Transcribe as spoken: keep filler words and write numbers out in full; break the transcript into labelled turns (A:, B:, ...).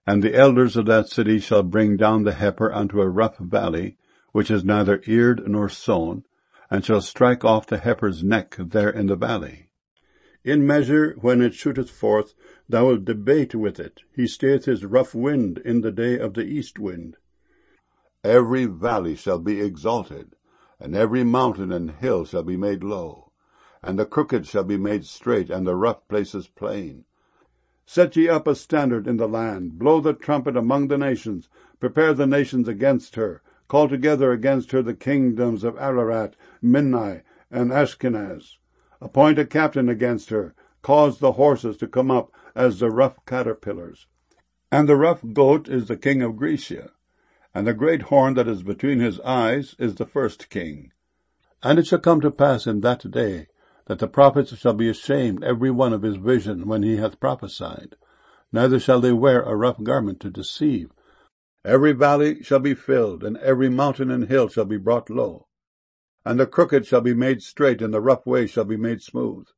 A: And the elders of that city shall bring down the heifer unto a rough valley, which is neither eared nor sown, and shall strike off the heifer's neck there in the valley. In measure, when it shooteth forth, thou wilt debate with it. He stayeth his rough wind in the day of the east wind. Every valley shall be exalted, and every mountain and hill shall be made low, and the crooked shall be made straight, and the rough places plain. Set ye up a standard in the land, blow the trumpet among the nations, prepare the nations against her, call together against her the kingdoms of Ararat, Minnai, and Ashkenaz. Appoint a captain against her, cause the horses to come up as the rough caterpillars. And the rough goat is the king of Grecia, and the great horn that is between his eyes is the first king. And it shall come to pass in that day, that the prophets shall be ashamed every one of his vision when he hath prophesied, neither shall they wear a rough garment to deceive. Every valley shall be filled, and every mountain and hill shall be brought low. And the crooked shall be made straight, and the rough way shall be made smooth.